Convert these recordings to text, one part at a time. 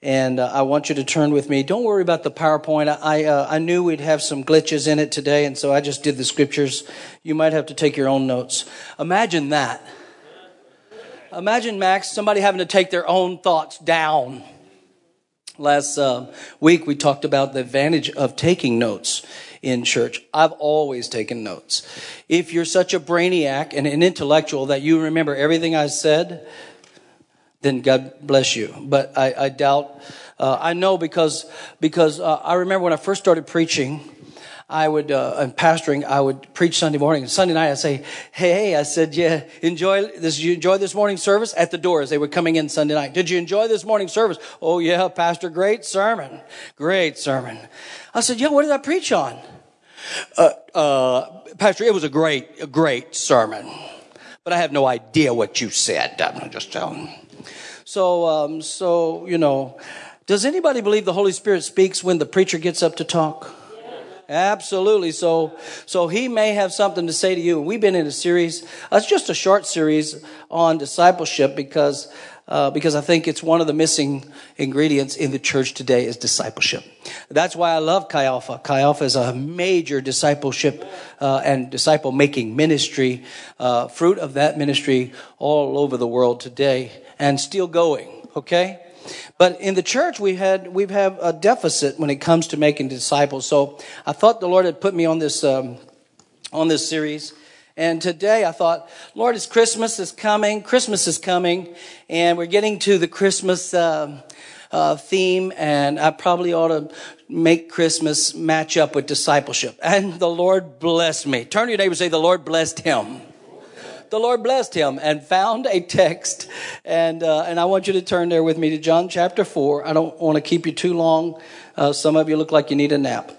And I want you to turn with me. Don't worry about the PowerPoint. I knew we'd have some glitches in it today, and so I just did the scriptures. You might have to take your own notes. Imagine that. Imagine, Max, somebody having to take their own thoughts down. Last week, we talked about the advantage of taking notes in church. I've always taken notes. If you're such a brainiac and an intellectual that you remember everything I said, then God bless you. But I doubt, I know because I remember when I first started preaching, and pastoring, I would preach Sunday morning. And Sunday night, I'd say, hey, I said, yeah, you enjoy this morning service? At the door as they were coming in Sunday night. Did you enjoy this morning service? Oh, yeah, Pastor, great sermon. Great sermon. I said, yeah, what did I preach on? Pastor, it was a great sermon. But I have no idea what you said. I'm just telling. So, does anybody believe the Holy Spirit speaks when the preacher gets up to talk? Absolutely. So he may have something to say to you. We've been in a series. It's just a short series on discipleship because I think it's one of the missing ingredients in the church today is discipleship. That's why I love Chi Alpha. Chi Alpha is a major discipleship and disciple making ministry. Fruit of that ministry all over the world today and still going. Okay. But in the church, we've had a deficit when it comes to making disciples. So I thought the Lord had put me on this series. And today I thought, Lord, Christmas is coming, and we're getting to the Christmas theme, and I probably ought to make Christmas match up with discipleship. And the Lord blessed me. Turn to your neighbor and say, the Lord blessed him. The Lord blessed him and found a text. And I want you to turn there with me to John chapter 4. I don't want to keep you too long. Some of you look like you need a nap.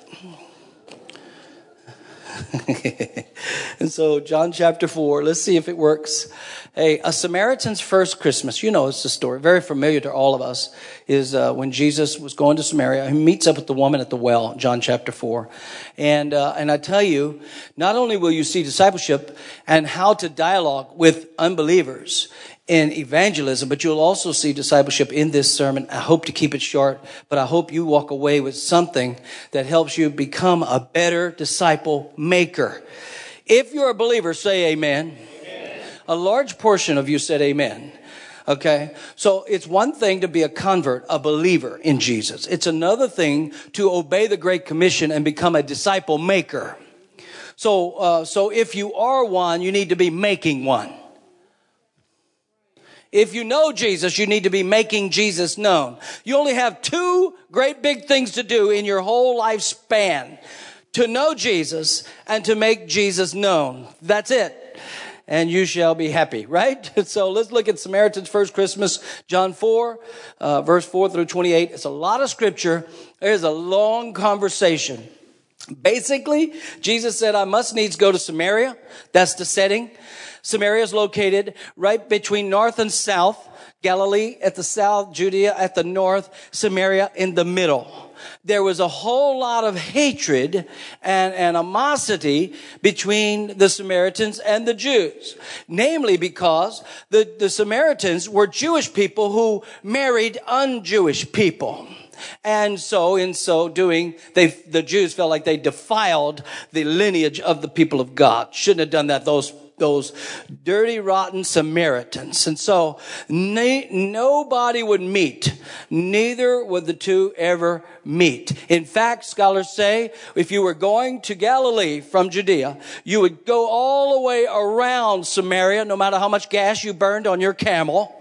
And so John chapter 4, let's see if it works. Hey, a Samaritan's first Christmas. It's the story. Very familiar to all of us is when Jesus was going to Samaria. He meets up with the woman at the well, John chapter 4. And I tell you, not only will you see discipleship and how to dialogue with unbelievers in evangelism, but you'll also see discipleship in this sermon. I hope to keep it short, but I hope you walk away with something that helps you become a better disciple maker. If you're a believer, say amen. Amen. A large portion of you said amen. Okay. So it's one thing to be a convert, a believer in Jesus. It's another thing to obey the Great Commission and become a disciple maker. So if you are one, you need to be making one. If you know Jesus, you need to be making Jesus known. You only have two great big things to do in your whole lifespan. To know Jesus and to make Jesus known. That's it. And you shall be happy, right? So let's look at Samaritan's first Christmas, John 4, verse 4 through 28. It's a lot of scripture. There's a long conversation. Basically, Jesus said, I must needs go to Samaria. That's the setting. Samaria is located right between north and south. Galilee at the south, Judea at the north, Samaria in the middle. There was a whole lot of hatred and animosity between the Samaritans and the Jews. Namely because the Samaritans were Jewish people who married un-Jewish people. And so in so doing, the Jews felt like they defiled the lineage of the people of God. Shouldn't have done that. Those dirty, rotten Samaritans. And so nobody would meet. Neither would the two ever meet. In fact, scholars say if you were going to Galilee from Judea, you would go all the way around Samaria, no matter how much gas you burned on your camel.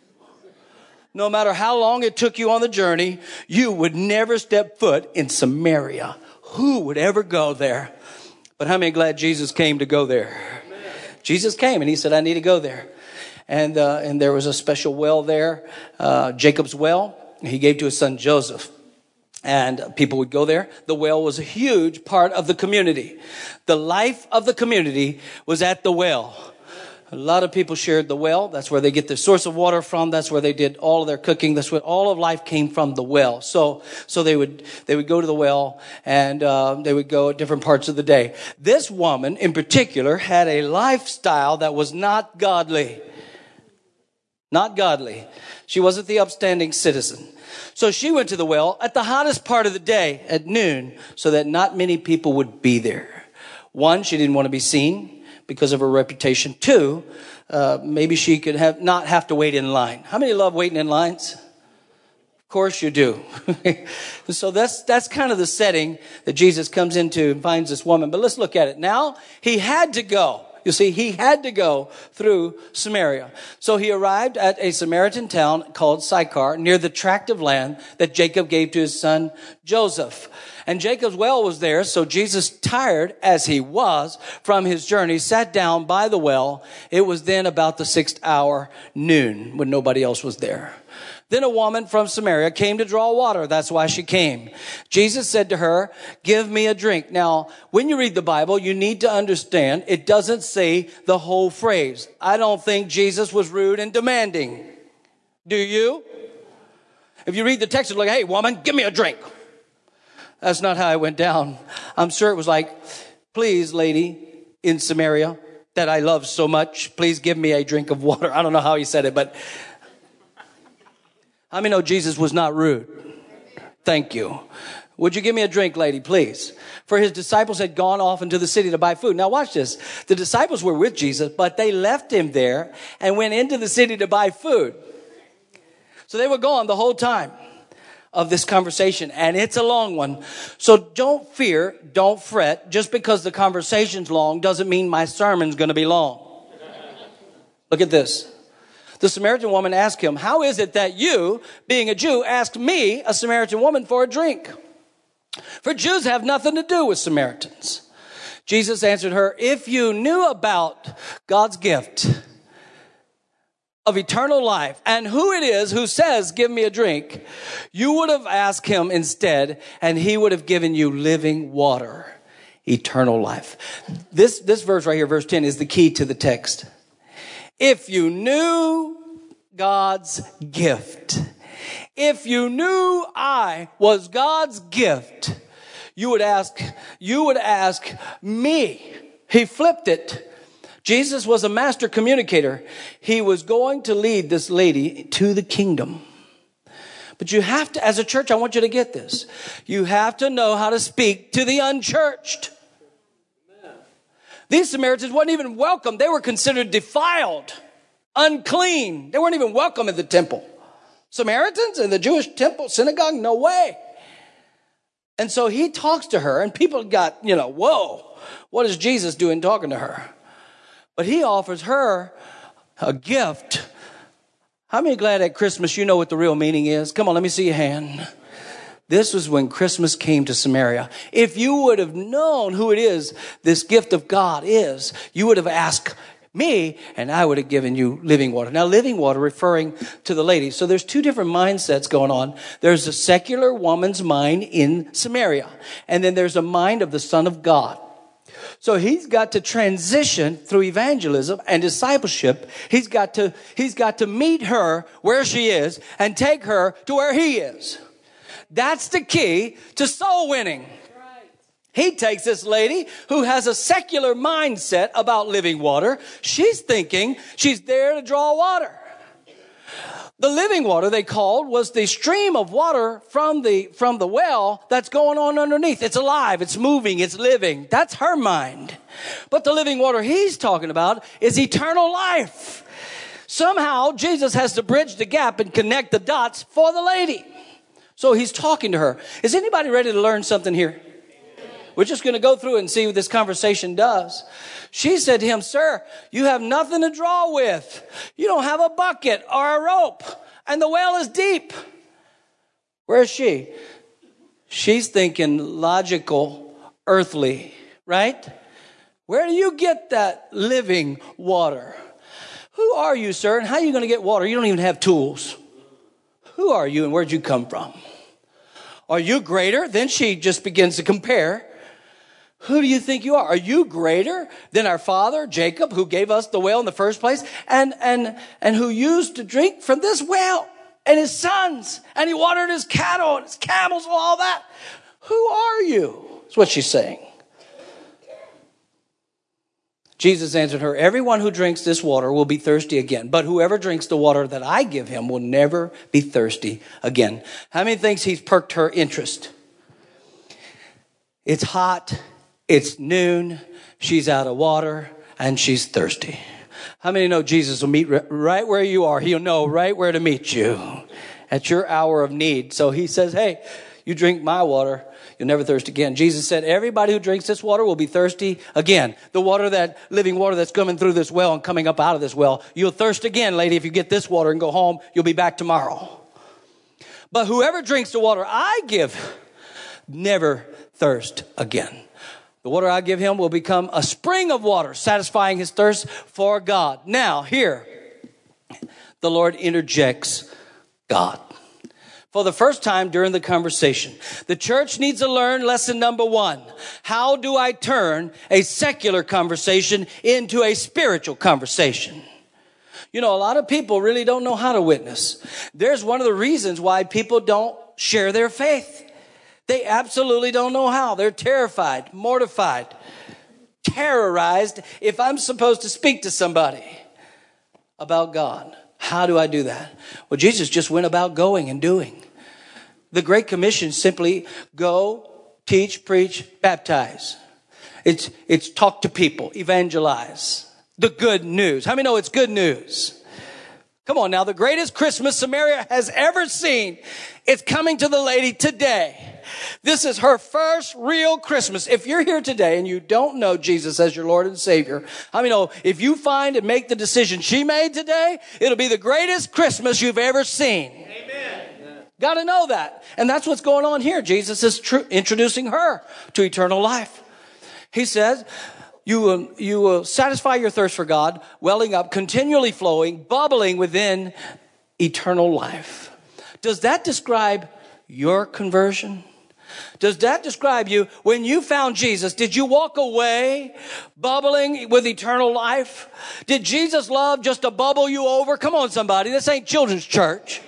No matter how long it took you on the journey, you would never step foot in Samaria. Who would ever go there? But how many are glad Jesus came to go there? Jesus came and he said, I need to go there. And there was a special well there, Jacob's well. He gave to his son Joseph. And people would go there. The well was a huge part of the community. The life of the community was at the well. A lot of people shared the well. That's where they get their source of water from. That's where they did all of their cooking. That's where all of life came from, the well. So they would go to the well and they would go at different parts of the day. This woman in particular had a lifestyle that was not godly. not godly. She wasn't the upstanding citizen. So she went to the well at the hottest part of the day at noon so that not many people would be there. One, she didn't want to be seen because of her reputation. Two, maybe she could not have to wait in line. How many love waiting in lines? Of course you do. So that's kind of the setting that Jesus comes into and finds this woman. But let's look at it. Now, he had to go. You see, he had to go through Samaria. So he arrived at a Samaritan town called Sychar, near the tract of land that Jacob gave to his son Joseph. And Jacob's well was there, so Jesus, tired as he was from his journey, sat down by the well. It was then about the 6th hour, noon, when nobody else was there. Then a woman from Samaria came to draw water. That's why she came. Jesus said to her, "Give me a drink." Now, when you read the Bible, you need to understand it doesn't say the whole phrase. I don't think Jesus was rude and demanding. Do you? If you read the text, it's like, "Hey, woman, give me a drink." That's not how it went down. I'm sure it was like, "Please, lady in Samaria that I love so much, please give me a drink of water." I don't know how he said it, but how many know Jesus was not rude? Thank you. "Would you give me a drink, lady, please?" For his disciples had gone off into the city to buy food. Now watch this. The disciples were with Jesus, but they left him there and went into the city to buy food. So they were gone the whole time of this conversation, and it's a long one. So don't fear, don't fret. Just because the conversation's long doesn't mean my sermon's going to be long. Look at this. The Samaritan woman asked him, "How is it that you, being a Jew, ask me, a Samaritan woman, for a drink? For Jews have nothing to do with Samaritans." Jesus answered her, "If you knew about God's gift of eternal life and who it is who says, 'Give me a drink,' you would have asked him instead, and he would have given you living water, eternal life." This verse right here, verse 10, is the key to the text. If you knew God's gift, if you knew I was God's gift, you would ask me. He flipped it. Jesus was a master communicator. He was going to lead this lady to the kingdom. But you have to, as a church, I want you to get this. You have to know how to speak to the unchurched. These Samaritans weren't even welcome. They were considered defiled, unclean. They weren't even welcome at the temple. Samaritans in the Jewish temple, synagogue? No way. And so he talks to her, and people got, whoa, what is Jesus doing talking to her? But he offers her a gift. How many glad at Christmas you know what the real meaning is? Come on, let me see your hand. This was when Christmas came to Samaria. If you would have known who it is, this gift of God is, you would have asked me, and I would have given you living water. Now, living water referring to the lady. So there's two different mindsets going on. There's a secular woman's mind in Samaria, and then there's a mind of the Son of God. So he's got to transition through evangelism and discipleship. He's got to meet her where she is and take her to where he is. That's the key to soul winning. He takes this lady who has a secular mindset about living water. She's thinking she's there to draw water. The living water, they called, was the stream of water from the well that's going on underneath. It's alive, it's moving, it's living. That's her mind. But the living water he's talking about is eternal life. Somehow, Jesus has to bridge the gap and connect the dots for the lady. So he's talking to her. Is anybody ready to learn something here? We're just going to go through it and see what this conversation does. She said to him, "Sir, you have nothing to draw with. You don't have a bucket or a rope, and the well is deep." Where is she? She's thinking logical, earthly, right? Where do you get that living water? Who are you, sir, and how are you going to get water? You don't even have tools. Who are you and where'd you come from? Are you greater? Then she just begins to compare. Who do you think you are? Are you greater than our father, Jacob, who gave us the well in the first place and who used to drink from this well, and his sons, and he watered his cattle and his camels and all that? Who are you? That's what she's saying. Jesus answered her, everyone who drinks this water will be thirsty again, but whoever drinks the water that I give him will never be thirsty again. How many thinks he's perked her interest? It's hot. It's noon. She's out of water and she's thirsty. How many know Jesus will meet right where you are? He'll know right where to meet you at your hour of need. So he says, hey, you drink my water, you'll never thirst again. Jesus said, everybody who drinks this water will be thirsty again. The water, that living water that's coming through this well and coming up out of this well, you'll thirst again, lady. If you get this water and go home, you'll be back tomorrow. But whoever drinks the water I give, never thirst again. The water I give him will become a spring of water, satisfying his thirst for God. Now, here, the Lord interjects God. For the first time during the conversation, the church needs to learn lesson number 1. How do I turn a secular conversation into a spiritual conversation? You know, a lot of people really don't know how to witness. There's one of the reasons why people don't share their faith. They absolutely don't know how. They're terrified, mortified, terrorized if I'm supposed to speak to somebody about God. How do I do that? Well, Jesus just went about going and doing. The Great Commission simply go, teach, preach, baptize. It's talk to people, evangelize. The good news. How many know it's good news? Come on now, the greatest Christmas Samaria has ever seen. It's coming to the lady today. This is her first real Christmas. If you're here today and you don't know Jesus as your Lord and Savior, I mean, if you find and make the decision she made today, it'll be the greatest Christmas you've ever seen. Amen. Got to know that. And that's what's going on here. Jesus is introducing her to eternal life. He says, you will satisfy your thirst for God, welling up, continually flowing, bubbling within eternal life. Does that describe your conversion? Does that describe you? When you found Jesus, did you walk away bubbling with eternal life? Did Jesus' love just to bubble you over? Come on, somebody. This ain't children's church.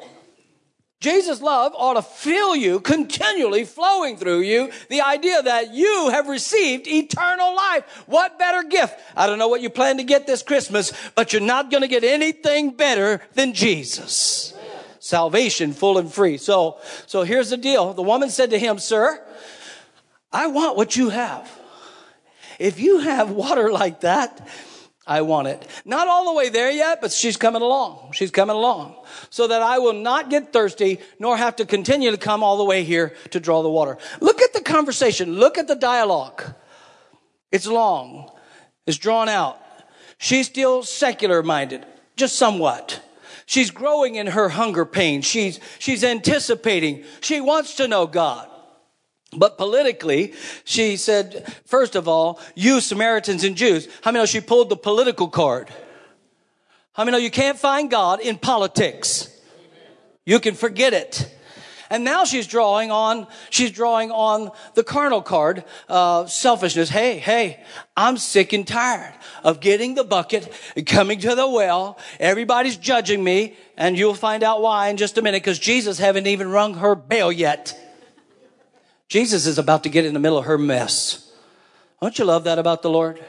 Jesus' love ought to fill you, continually flowing through you. The idea that you have received eternal life. What better gift? I don't know what you plan to get this Christmas, but you're not going to get anything better than Jesus. Salvation full and free. So here's the deal. The woman said to him, sir, I want what you have. If you have water like that, I want it. Not all the way there yet, but she's coming along. She's coming along. So that I will not get thirsty, nor have to continue to come all the way here to draw the water. Look at the conversation. Look at the dialogue. It's long. It's drawn out. She's still secular minded, just somewhat. She's growing in her hunger pain. She's anticipating. She wants to know God. But politically, she said, first of all, you Samaritans and Jews. How many know she pulled the political card? How many know you can't find God in politics? You can forget it. And now she's drawing on the carnal card, selfishness. Hey, I'm sick and tired of getting the bucket and coming to the well. Everybody's judging me, and you'll find out why in just a minute, because Jesus haven't even rung her bell yet. Jesus is about to get in the middle of her mess. Don't you love that about the Lord?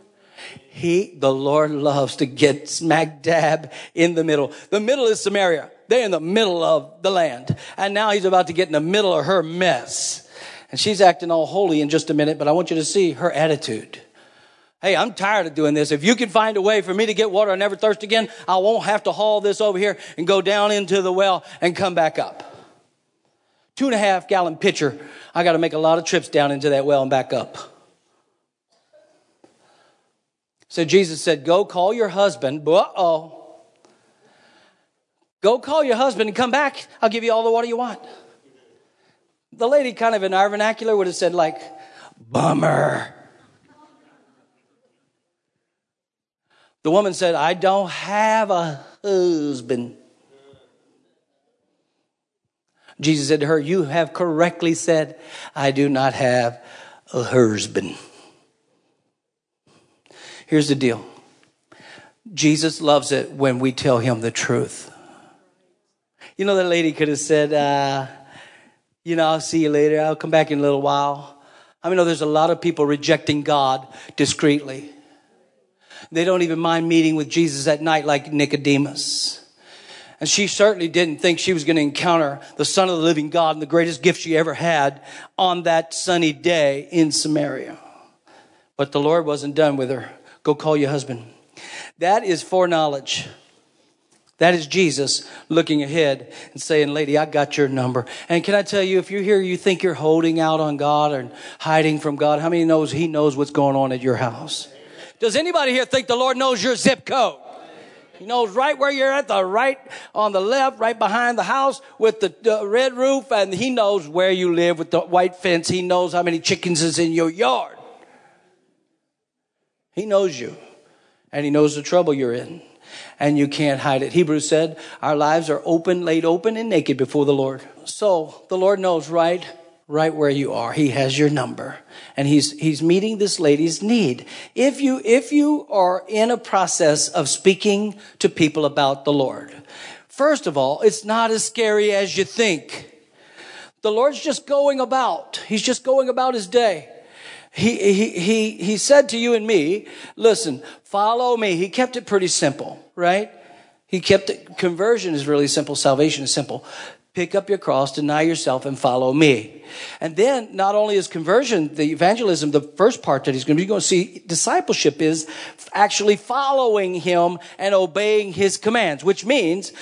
The Lord loves to get smack dab in the middle. The middle is Samaria. They're in the middle of the land. And now he's about to get in the middle of her mess. And she's acting all holy in just a minute, but I want you to see her attitude. Hey, I'm tired of doing this. If you can find a way for me to get water and never thirst again, I won't have to haul this over here and go down into the well and come back up. 2.5 gallon pitcher. I got to make a lot of trips down into that well and back up. So Jesus said, go call your husband. Go call your husband and come back. I'll give you all the water you want. The lady kind of in our vernacular would have said like, bummer. The woman said, I don't have a husband. Jesus said to her, you have correctly said, I do not have a husband. Here's the deal. Jesus loves it when we tell him the truth. You know, that lady could have said, I'll see you later. I'll come back in a little while. I mean, there's a lot of people rejecting God discreetly. They don't even mind meeting with Jesus at night like Nicodemus. And she certainly didn't think she was going to encounter the Son of the living God and the greatest gift she ever had on that sunny day in Samaria. But the Lord wasn't done with her. Go call your husband. That is foreknowledge. That is Jesus looking ahead and saying, lady, I got your number. And can I tell you, if you're here, you think you're holding out on God or hiding from God, how many knows He knows what's going on at your house? Does anybody here think the Lord knows your zip code? He knows right where you're at, the right on the left, right behind the house with the red roof. And He knows where you live with the white fence. He knows how many chickens is in your yard. He knows you. And He knows the trouble you're in. And you can't hide it. Hebrews said, our lives are open, laid open and naked before the Lord. So the Lord knows right where you are. He has your number. And he's meeting this lady's need. If you are in a process of speaking to people about the Lord, first of all, it's not as scary as you think. The Lord's just going about. He's just going about His day. He said to you and me, listen, follow me. He kept it pretty simple, right? He kept it. Conversion is really simple. Salvation is simple. Pick up your cross, deny yourself, and follow me. And then not only is conversion, the evangelism, the first part that you're going to see, discipleship is actually following Him and obeying His commands, which means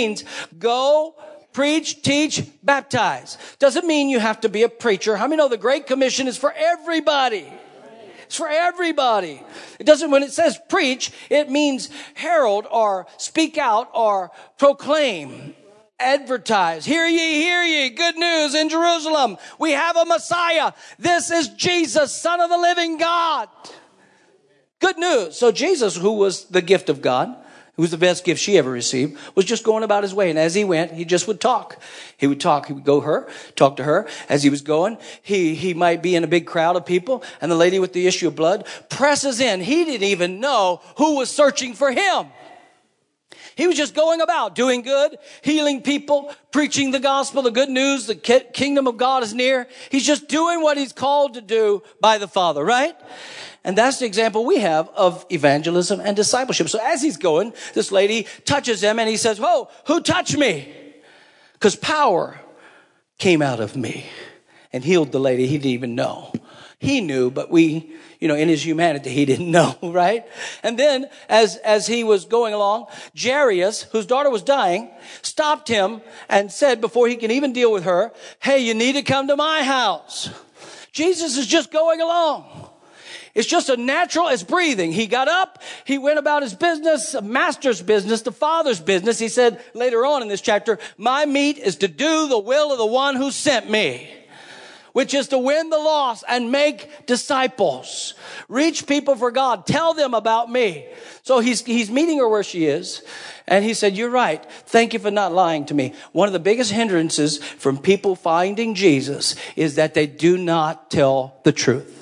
go, preach, teach, baptize. Doesn't mean you have to be a preacher. How many know the Great Commission is for everybody? It's for everybody. It doesn't, when it says preach, it means herald or speak out or proclaim. Advertise. Hear ye, good news in Jerusalem. We have a Messiah. This is Jesus, Son of the living God. Good news. So Jesus, who was the gift of God, who was the best gift she ever received, was just going about His way. And as He went, He just would talk. He would talk. He would talk to her. As He was going, he might be in a big crowd of people, and the lady with the issue of blood presses in. He didn't even know who was searching for Him. He was just going about doing good, healing people, preaching the gospel, the good news, the kingdom of God is near. He's just doing what He's called to do by the Father, right? And that's the example we have of evangelism and discipleship. So as He's going, this lady touches Him and He says, whoa, who touched me? Because power came out of me and healed the lady. He didn't even know. He knew, but in His humanity, He didn't know, right? And then as He was going along, Jairus, whose daughter was dying, stopped Him and said, before he can even deal with her, hey, you need to come to my house. Jesus is just going along. It's just a natural, it's breathing. He got up, He went about His business, Master's business, the Father's business. He said later on in this chapter, my meat is to do the will of the one who sent me, which is to win the lost and make disciples. Reach people for God. Tell them about me. So he's meeting her where she is. And He said, you're right. Thank you for not lying to me. One of the biggest hindrances from people finding Jesus is that they do not tell the truth.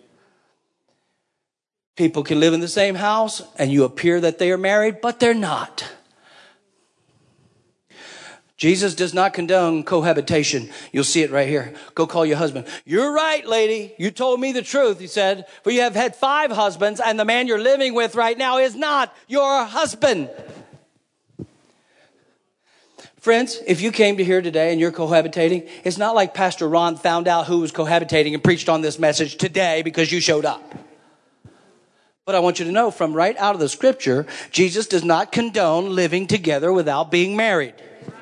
People can live in the same house and you appear that they are married, but they're not. Jesus does not condone cohabitation. You'll see it right here. Go call your husband. You're right, lady. You told me the truth, He said. For you have had 5 husbands, and the man you're living with right now is not your husband. Friends, if you came to here today and you're cohabitating, it's not like Pastor Ron found out who was cohabitating and preached on this message today because you showed up. But I want you to know from right out of the scripture, Jesus does not condone living together without being married.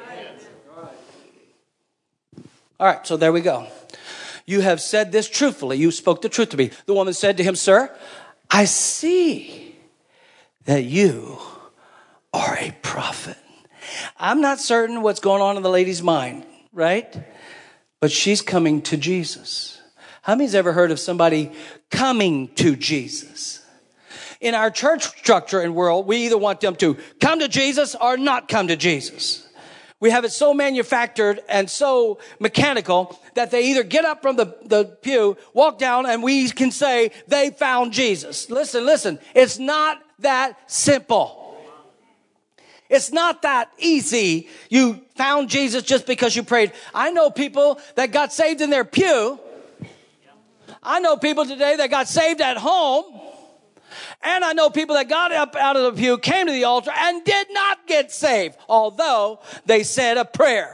All right, so there we go. You have said this truthfully. You spoke the truth to me. The woman said to him, sir, I see that you are a prophet. I'm not certain what's going on in the lady's mind, right? But she's coming to Jesus. How many's ever heard of somebody coming to Jesus? In our church structure and world, we either want them to come to Jesus or not come to Jesus. We have it so manufactured and so mechanical that they either get up from the pew, walk down, and we can say they found Jesus. Listen. It's not that simple. It's not that easy. You found Jesus just because you prayed. I know people that got saved in their pew. I know people today that got saved at home. And I know people that got up out of the pew, came to the altar, and did not get saved, although they said a prayer.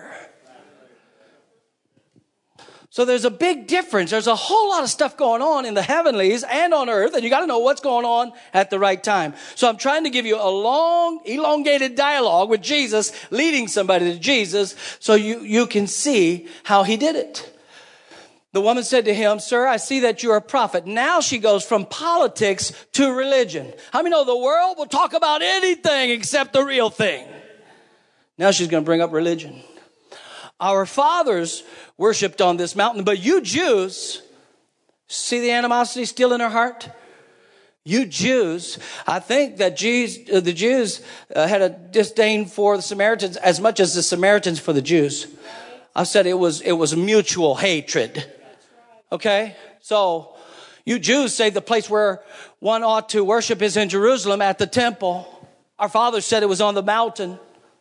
So there's a big difference. There's a whole lot of stuff going on in the heavenlies and on earth, and you got to know what's going on at the right time. So I'm trying to give you a long, elongated dialogue with Jesus, leading somebody to Jesus, so you can see how he did it. The woman said to him, "Sir, I see that you're a prophet." Now she goes from politics to religion. How many know the world will talk about anything except the real thing? Now she's going to bring up religion. Our fathers worshipped on this mountain, but you Jews, see the animosity still in her heart? You Jews, I think that the Jews had a disdain for the Samaritans as much as the Samaritans for the Jews. I said it was mutual hatred. Okay? So you Jews say the place where one ought to worship is in Jerusalem at the temple. Our fathers said it was on the mountain.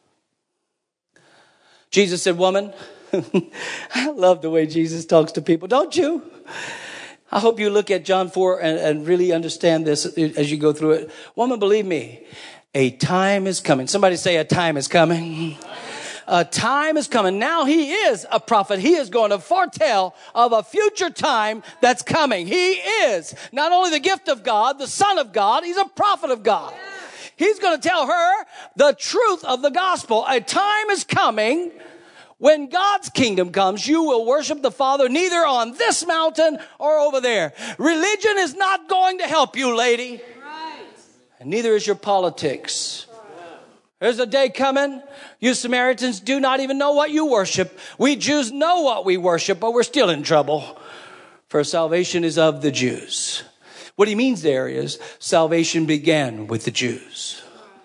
Jesus said, "Woman," I love the way Jesus talks to people, don't you? I hope you look at John 4 and really understand this as you go through it. "Woman, believe me, a time is coming." Somebody say, "A time is coming." A time is coming. Now he is a prophet. He is going to foretell of a future time that's coming. He is not only the gift of God, the Son of God, he's a prophet of God. He's going to tell her the truth of the gospel. A time is coming when God's kingdom comes. You will worship the Father neither on this mountain or over there. Religion is not going to help you, lady. Right. And neither is your politics. There's a day coming. You Samaritans do not even know what you worship. We Jews know what we worship, but we're still in trouble. For salvation is of the Jews. What he means there is salvation began with the Jews.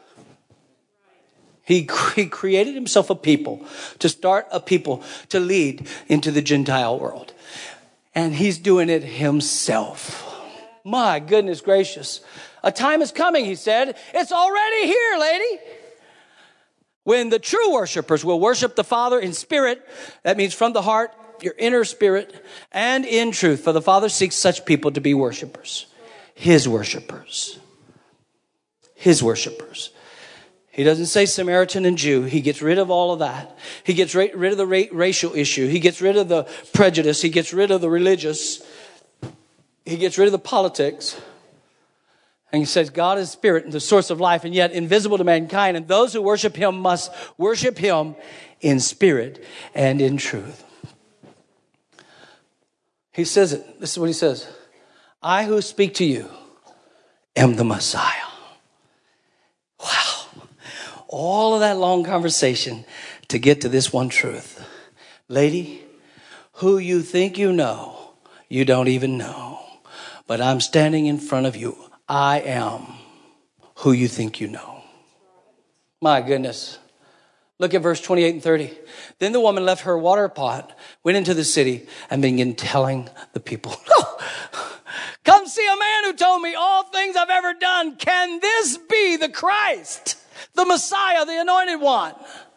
He created himself a people to start a people to lead into the Gentile world. And he's doing it himself. My goodness gracious. A time is coming, he said. It's already here, lady. When the true worshipers will worship the Father in spirit, that means from the heart, your inner spirit, and in truth. For the Father seeks such people to be worshipers. His worshipers. His worshipers. He doesn't say Samaritan and Jew. He gets rid of all of that. He gets rid of the racial issue. He gets rid of the prejudice. He gets rid of the religious. He gets rid of the politics. And he says God is spirit and the source of life, and yet invisible to mankind. And those who worship him must worship him in spirit and in truth. He says it. This is what he says. "I who speak to you am the Messiah." Wow. All of that long conversation to get to this one truth. Lady, who you think you know, you don't even know. But I'm standing in front of you. I am who you think you know. My goodness. Look at verse 28 and 30. Then the woman left her water pot, went into the city, and began telling the people, "Come see a man who told me all things I've ever done. Can this be the Christ, the Messiah, the anointed one?"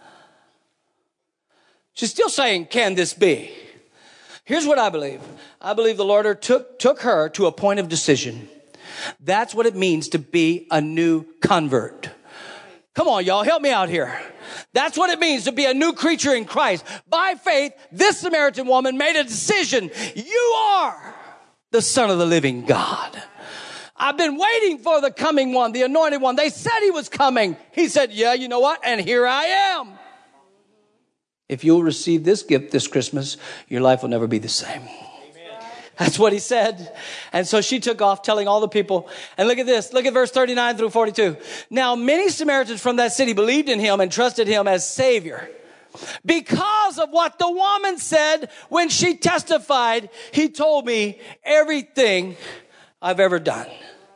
She's still saying, "Can this be?" Here's what I believe. I believe the Lord took her to a point of decision. That's what it means to be a new convert. Come on, y'all, help me out here. That's what it means to be a new creature in Christ. By faith, this Samaritan woman made a decision. You are the Son of the living God. I've been waiting for the coming one, the anointed one. They said he was coming. He said, "Yeah, you know what? And here I am." If you'll receive this gift this Christmas, your life will never be the same. That's what he said. And so she took off telling all the people. And look at this. Look at verse 39 through 42. Now many Samaritans from that city believed in him and trusted him as Savior. Because of what the woman said when she testified, "He told me everything I've ever done."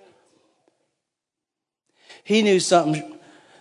He knew something.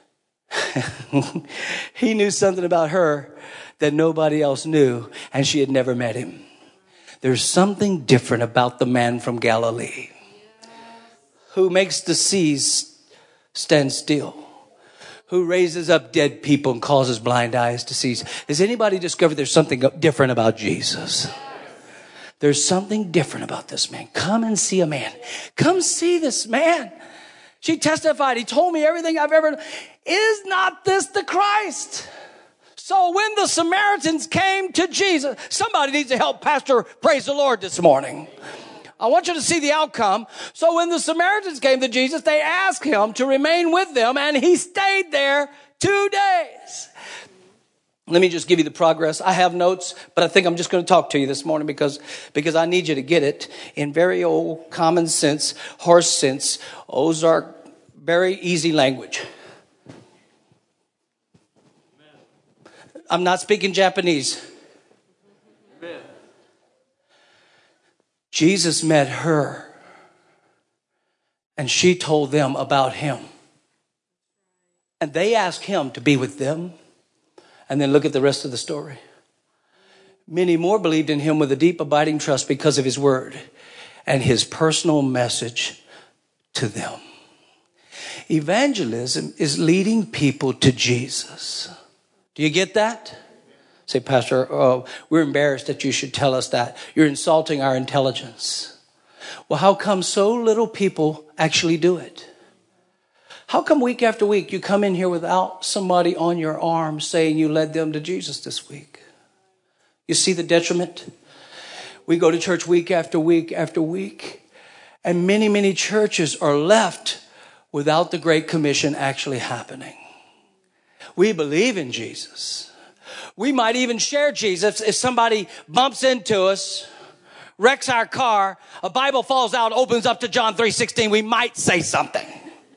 He knew something about her that nobody else knew, and she had never met him. There's something different about the man from Galilee who makes the seas stand still, who raises up dead people and causes blind eyes to see. Has anybody discovered there's something different about Jesus? There's something different about this man. Come and see a man. Come see this man. She testified, he told me everything I've ever done. Is not this the Christ? So when the Samaritans came to Jesus, somebody needs to help Pastor praise the Lord this morning. I want you to see the outcome. So when the Samaritans came to Jesus, they asked him to remain with them, and he stayed there 2 days. Let me just give you the progress. I have notes, but I think I'm just going to talk to you this morning because I need you to get it in very old common sense, horse sense, Ozark, very easy language. I'm not speaking Japanese. Amen. Jesus met her, and she told them about him. And they asked him to be with them. And then look at the rest of the story. Many more believed in him with a deep, abiding trust because of his word and his personal message to them. Evangelism is leading people to Jesus. Do you get that? Say, Pastor, we're embarrassed that you should tell us that. You're insulting our intelligence. Well, how come so little people actually do it? How come week after week you come in here without somebody on your arm saying you led them to Jesus this week? You see the detriment? We go to church week after week after week, and many, many churches are left without the Great Commission actually happening. We believe in Jesus. We might even share Jesus. If somebody bumps into us, wrecks our car, a Bible falls out, opens up to John 3:16, we might say something.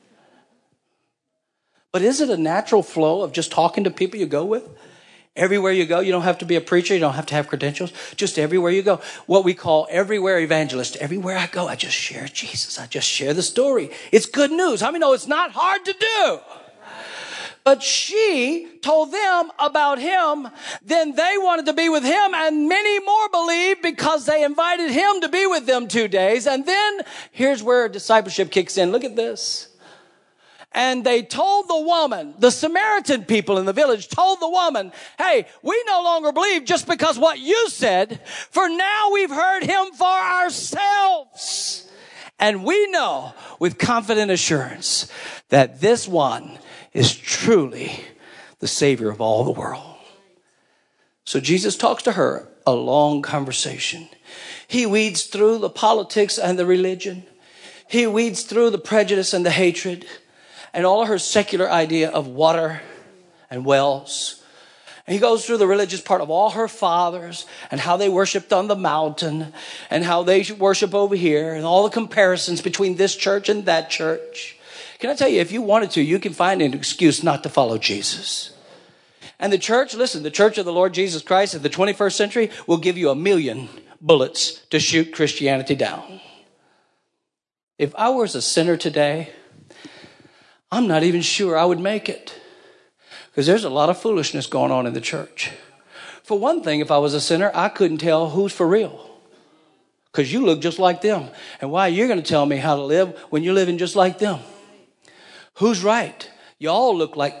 But is it a natural flow of just talking to people you go with? Everywhere you go, you don't have to be a preacher. You don't have to have credentials. Just everywhere you go. What we call everywhere evangelist. Everywhere I go, I just share Jesus. I just share the story. It's good news. How many know it's not hard to do? But she told them about him. Then they wanted to be with him, and many more believed because they invited him to be with them 2 days. And then here's where discipleship kicks in. Look at this. And they told the woman, the Samaritan people in the village told the woman, hey, we no longer believe just because what you said, for now we've heard him for ourselves. And we know with confident assurance that this one is truly the Savior of all the world. So Jesus talks to her, a long conversation. He weeds through the politics and the religion. He weeds through the prejudice and the hatred and all of her secular idea of water and wells. And he goes through the religious part of all her fathers and how they worshiped on the mountain and how they worship over here and all the comparisons between this church and that church. Can I tell you, if you wanted to, you can find an excuse not to follow Jesus. And the church, listen, the church of the Lord Jesus Christ in the 21st century will give you 1,000,000 bullets to shoot Christianity down. If I was a sinner today, I'm not even sure I would make it. Because there's a lot of foolishness going on in the church. For one thing, if I was a sinner, I couldn't tell who's for real. Because you look just like them. And why you're going to tell me how to live when you're living just like them? Who's right? You all look like...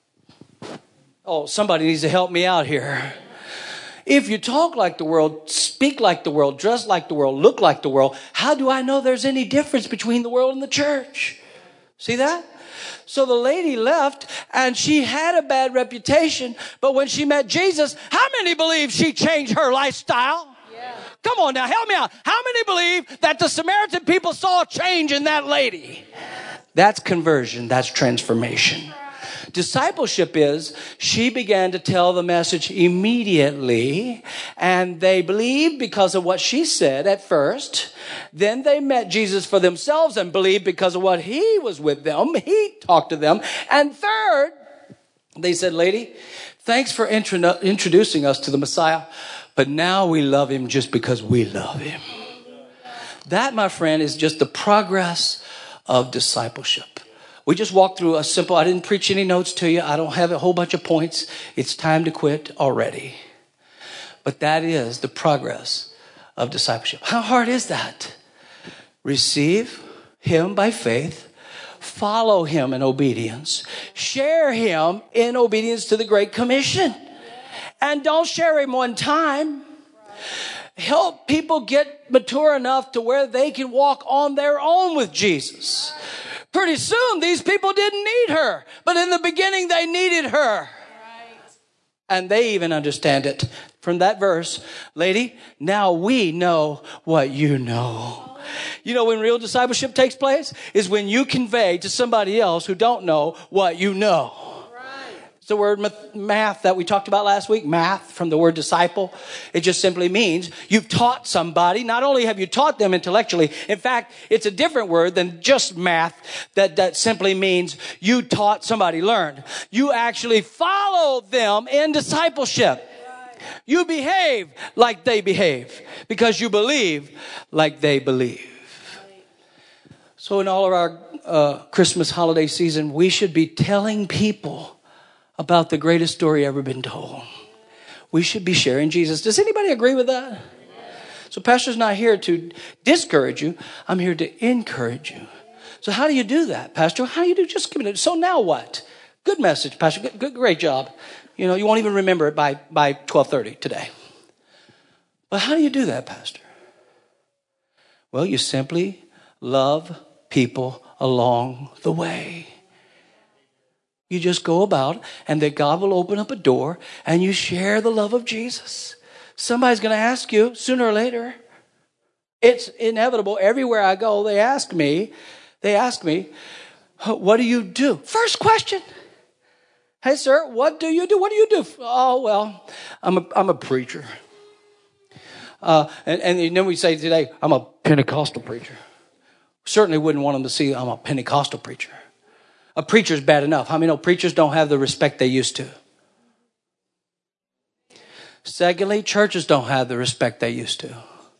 Oh, somebody needs to help me out here. If you talk like the world, speak like the world, dress like the world, look like the world, how do I know there's any difference between the world and the church? See that? So the lady left and she had a bad reputation. But when she met Jesus, how many believe she changed her lifestyle? Yeah. Come on now, help me out. How many believe that the Samaritan people saw a change in that lady? That's conversion. That's transformation. Discipleship is she began to tell the message immediately, and they believed because of what she said at first. Then they met Jesus for themselves and believed because of what he was with them. He talked to them. And third, they said, lady, thanks for introducing us to the Messiah, but now we love him just because we love him. That, my friend, is just the progress of discipleship. We just walked through a simple, I didn't preach any notes to you. I don't have a whole bunch of points. It's time to quit already. But that is the progress of discipleship. How hard is that? Receive him by faith. Follow him in obedience. Share him in obedience to the Great Commission. And don't share him one time. Help people get mature enough to where they can walk on their own with Jesus. Pretty soon, these people didn't need her. But in the beginning, they needed her. And they even understand it. From that verse, lady, now we know what you know. You know when real discipleship takes place? Is when you convey to somebody else who don't know what you know. It's the word math that we talked about last week. Math from the word disciple. It just simply means you've taught somebody. Not only have you taught them intellectually. In fact, it's a different word than just math. That simply means you taught somebody, learned. You actually follow them in discipleship. You behave like they behave because you believe like they believe. So in all of our Christmas holiday season, we should be telling people about the greatest story ever been told. We should be sharing Jesus. Does anybody agree with that? So Pastor's not here to discourage you. I'm here to encourage you. So how do you do that, Pastor? How do you do? Just give it. So now what? Good message, Pastor. Good, great job. You know, you won't even remember it by 12:30 today. But how do you do that, Pastor? Well, you simply love people along the way. You just go about and that God will open up a door and you share the love of Jesus. Somebody's going to ask you sooner or later. It's inevitable. Everywhere I go, they ask me, what do you do? First question. Hey, sir, what do you do? What do you do? Oh, well, I'm a preacher. And then we say today, I'm a Pentecostal preacher. Certainly wouldn't want them to see I'm a Pentecostal preacher. A preacher's bad enough. How many know preachers don't have the respect they used to? Secondly, churches don't have the respect they used to.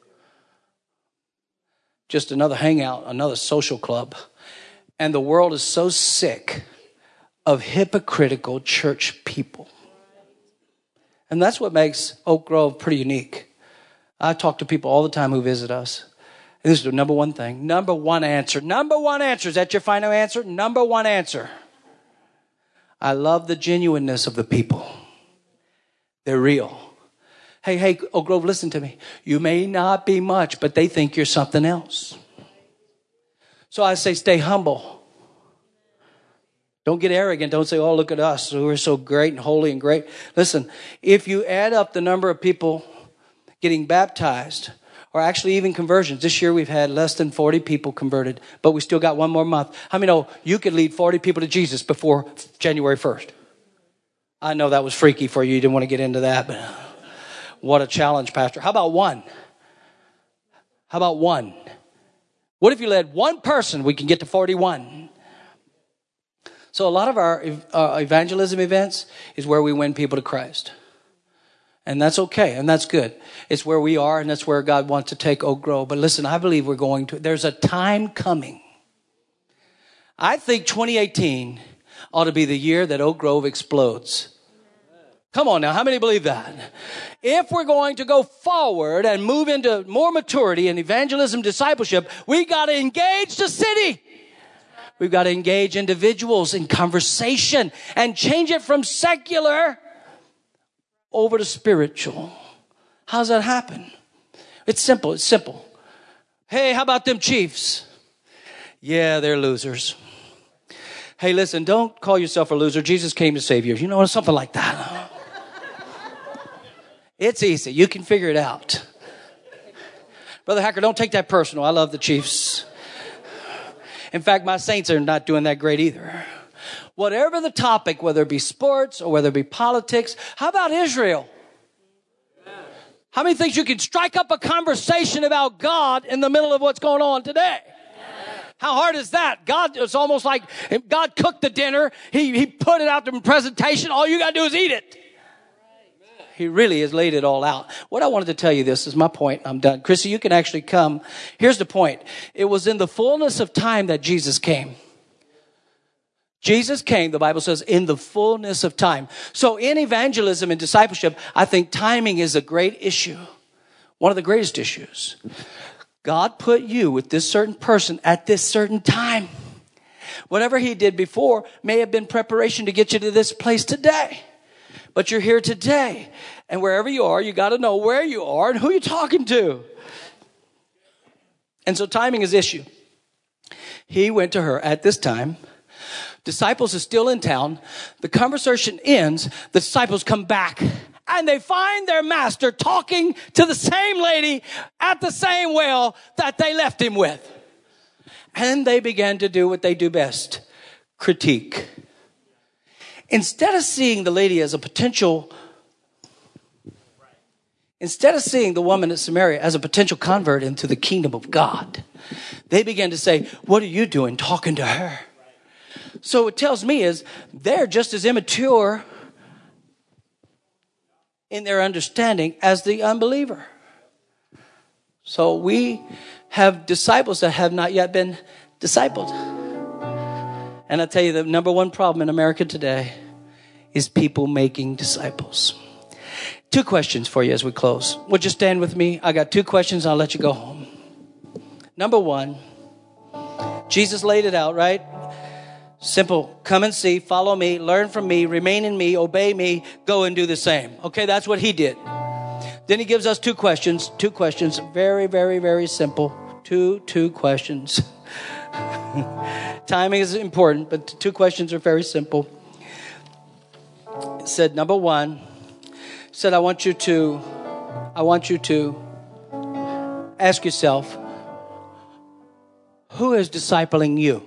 Just another hangout, another social club. And the world is so sick of hypocritical church people. And that's what makes Oak Grove pretty unique. I talk to people all the time who visit us. And this is the number one thing. Number one answer. Number one answer. Is that your final answer? Number one answer. I love the genuineness of the people. They're real. Hey, Oak Grove, listen to me. You may not be much, but they think you're something else. So I say stay humble. Don't get arrogant. Don't say, oh, look at us. We're so great and holy and great. Listen, if you add up the number of people getting baptized, or actually even conversions. This year we've had less than 40 people converted, but we still got one more month. How many know you could lead 40 people to Jesus before January 1st? I know that was freaky for you. You didn't want to get into that, but what a challenge, Pastor. How about one? How about one? What if you led one person? We can get to 41. So a lot of our evangelism events is where we win people to Christ. And that's okay, and that's good. It's where we are, and that's where God wants to take Oak Grove. But listen, I believe we're going to. There's a time coming. I think 2018 ought to be the year that Oak Grove explodes. Come on now, how many believe that? If we're going to go forward and move into more maturity in evangelism, discipleship, we got to engage the city. We've got to engage individuals in conversation and change it from secular over to spiritual. How's that happen? It's simple. It's simple. Hey, how about them Chiefs? Yeah, they're losers. Hey, listen, don't call yourself a loser. Jesus came to save you. You know, something like that. It's easy. You can figure it out. Brother Hacker, don't take that personal. I love the Chiefs. In fact, my Saints are not doing that great either. Whatever the topic, whether it be sports or whether it be politics, how about Israel? How many think you can strike up a conversation about God in the middle of what's going on today? How hard is that? God, it's almost like God cooked the dinner. He put it out in presentation. All you got to do is eat it. He really has laid it all out. What I wanted to tell you, this is my point. I'm done. Chrissy, you can actually come. Here's the point. It was in the fullness of time that Jesus came. Jesus came, the Bible says, in the fullness of time. So in evangelism and discipleship, I think timing is a great issue. One of the greatest issues. God put you with this certain person at this certain time. Whatever he did before may have been preparation to get you to this place today. But you're here today. And wherever you are, you got to know where you are and who you're talking to. And so timing is issue. He went to her at this time. Disciples are still in town. The conversation ends. The disciples come back and they find their master talking to the same lady at the same well that they left him with. And they began to do what they do best, critique. Instead of seeing the lady as a potential, instead of seeing the woman at Samaria as a potential convert into the kingdom of God, they began to say, what are you doing talking to her? So it tells me is they're just as immature in their understanding as the unbeliever. So we have disciples that have not yet been discipled. And I tell you, the number one problem in America today is people making disciples. 2 questions for you as we close. Would you stand with me? I got 2 questions. I'll let you go home. Number 1, Jesus laid it out, right? Simple. Come and see, follow me, learn from me, remain in me, obey me, go and do the same. Okay, that's what he did. Then he gives us 2 questions. 2 questions. Very, very, very simple. Two questions. Timing is important, but 2 questions are very simple. It said, number 1, said, I want you to ask yourself, who is discipling you?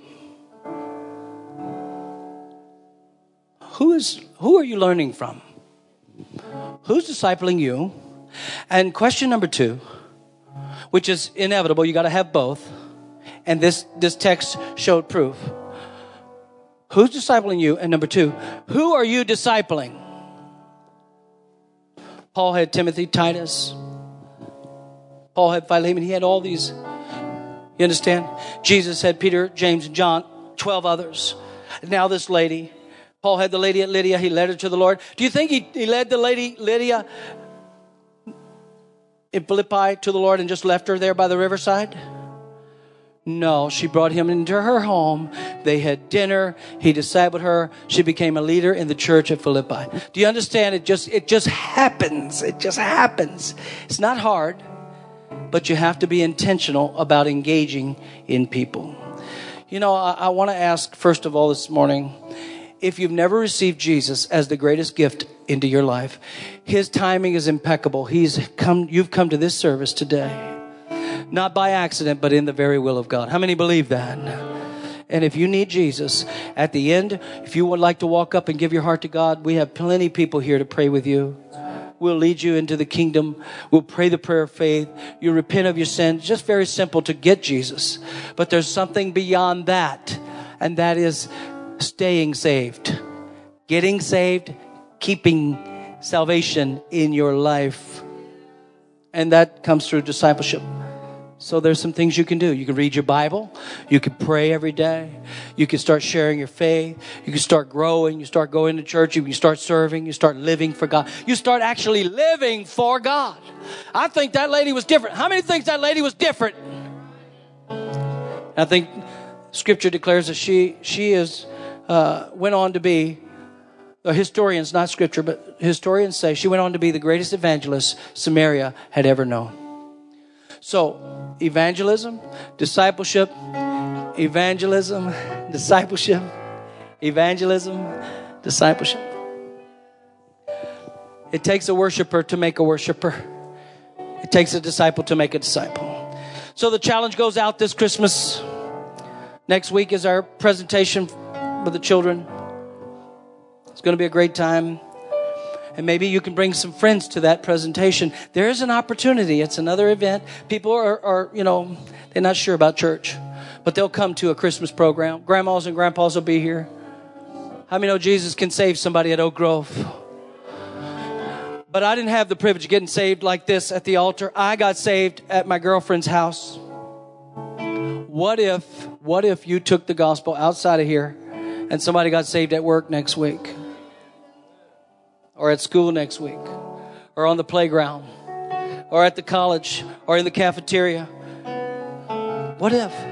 Who are you learning from? Who's discipling you? And question number 2, which is inevitable, you got to have both. And this text showed proof. Who's discipling you? And number 2, who are you discipling? Paul had Timothy, Titus. Paul had Philemon. He had all these. You understand? Jesus had Peter, James, and John, 12 others. And now this lady. Paul had the lady at Lydia. He led her to the Lord. Do you think he led the lady Lydia in Philippi to the Lord and just left her there by the riverside? No, she brought him into her home. They had dinner. He discipled her. She became a leader in the church at Philippi. Do you understand? It just happens. It just happens. It's not hard, but you have to be intentional about engaging in people. You know, I want to ask, first of all, this morning, if you've never received Jesus as the greatest gift into your life, his timing is impeccable. You've come to this service today. Not by accident, but in the very will of God. How many believe that? And if you need Jesus, at the end, if you would like to walk up and give your heart to God, we have plenty of people here to pray with you. We'll lead you into the kingdom. We'll pray the prayer of faith. You repent of your sins. Just very simple to get Jesus. But there's something beyond that, and that is staying saved. Getting saved, keeping salvation in your life. And that comes through discipleship. So there's some things you can do. You can read your Bible. You can pray every day. You can start sharing your faith. You can start growing. You start going to church. You can start serving. You start living for God. You start actually living for God. I think that lady was different. How many think that lady was different? I think Scripture declares that she went on to be, historians, not Scripture, but historians say she went on to be the greatest evangelist Samaria had ever known. So, evangelism, discipleship, evangelism, discipleship, evangelism, discipleship. It takes a worshiper to make a worshiper. It takes a disciple to make a disciple. So the challenge goes out this Christmas. Next week is our presentation with the children. It's going to be a great time. And maybe you can bring some friends to that presentation. There is an opportunity. It's another event. People are they're not sure about church, but they'll come to a Christmas program. Grandmas and grandpas will be here. How many know Jesus can save somebody at Oak Grove? But I didn't have the privilege of getting saved like this at the altar. I got saved at my girlfriend's house. What if you took the gospel outside of here and somebody got saved at work next week? Or at school next week, or on the playground, or at the college, or in the cafeteria. What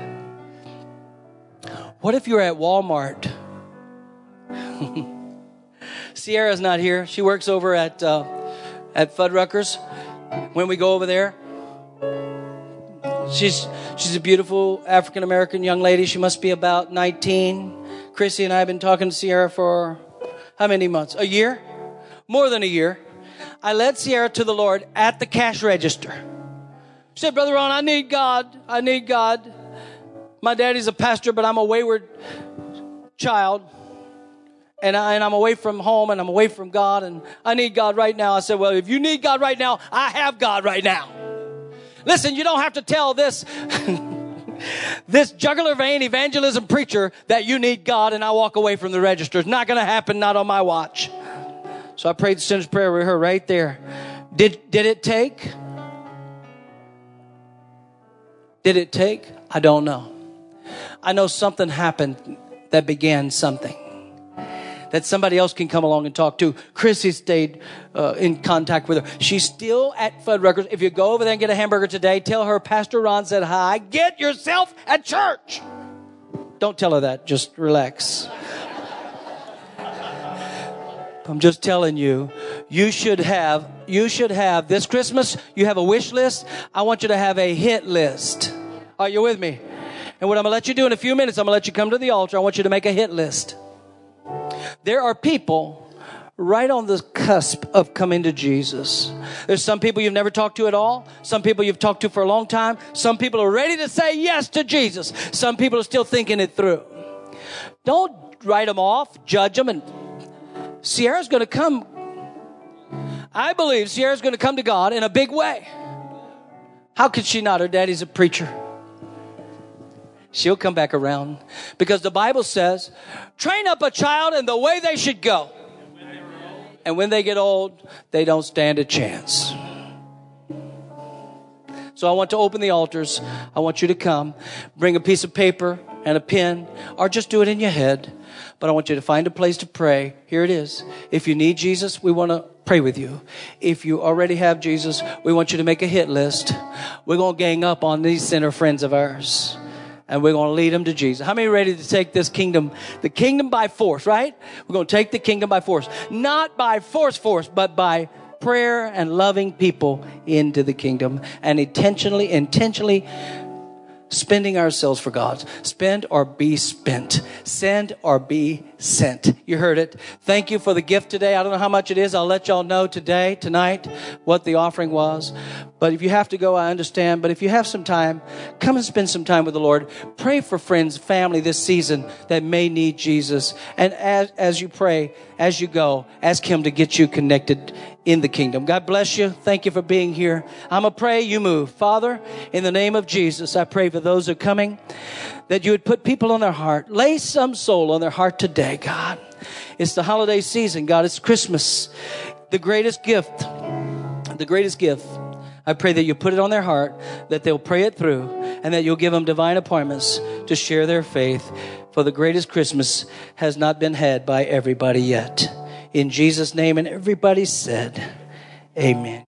if you're at Walmart? Sierra's not here. She works over at Fuddruckers. When we go over there, She's a beautiful African-American young lady. She must be about 19. Chrissy and I have been talking to Sierra for how many months? A year? More than a year. I led Sierra to the Lord at the cash register. She said, Brother Ron, I need God. I need God. My daddy's a pastor, but I'm a wayward child. And I'm away from home and I'm away from God and I need God right now. I said, well, if you need God right now, I have God right now. Listen, you don't have to tell this this jugular vein evangelism preacher that you need God and I walk away from the register. It's not going to happen, not on my watch. So I prayed the sinner's prayer with her right there. Did it take? Did it take? I don't know. I know something happened that began something that somebody else can come along and talk to. Chrissy stayed in contact with her. She's still at Fuddruckers. If you go over there and get a hamburger today, tell her Pastor Ron said hi. Get yourself at church. Don't tell her that. Just relax. I'm just telling you, you should have this Christmas, you have a wish list. I want you to have a hit list. Are you with me? And what I'm going to let you do in a few minutes, I'm going to let you come to the altar. I want you to make a hit list. There are people right on the cusp of coming to Jesus. There's some people you've never talked to at all. Some people you've talked to for a long time. Some people are ready to say yes to Jesus. Some people are still thinking it through. Don't write them off, judge them. And Sierra's going to come. I believe Sierra's going to come to God in a big way. How could she not? Her daddy's a preacher. She'll come back around because the Bible says, train up a child in the way they should go. And when they get old, they don't stand a chance. So I want to open the altars. I want you to come, bring a piece of paper and a pen, or just do it in your head. But I want you to find a place to pray. Here it is. If you need Jesus, we want to pray with you. If you already have Jesus, we want you to make a hit list. We're going to gang up on these sinner friends of ours. And we're going to lead them to Jesus. How many are ready to take this kingdom, the kingdom by force, right? We're going to take the kingdom by force. Not by force, but by prayer and loving people into the kingdom. And intentionally spending ourselves for God. Spend or be spent. Send or be sent. You heard it. Thank you for the gift today. I don't know how much it is. I'll let y'all know tonight, what the offering was. But if you have to go, I understand. But if you have some time, come and spend some time with the Lord. Pray for friends, family this season that may need Jesus. And as you pray, as you go, ask Him to get you connected in the kingdom. God bless you. Thank you for being here. I'm going to pray, you move. Father, in the name of Jesus, I pray for those who are coming, that you would put people on their heart. Lay some soul on their heart today, God. It's the holiday season, God. It's Christmas. The greatest gift. The greatest gift. I pray that you put it on their heart, that they'll pray it through, and that you'll give them divine appointments to share their faith. For the greatest Christmas has not been had by everybody yet. In Jesus' name, and everybody said, amen.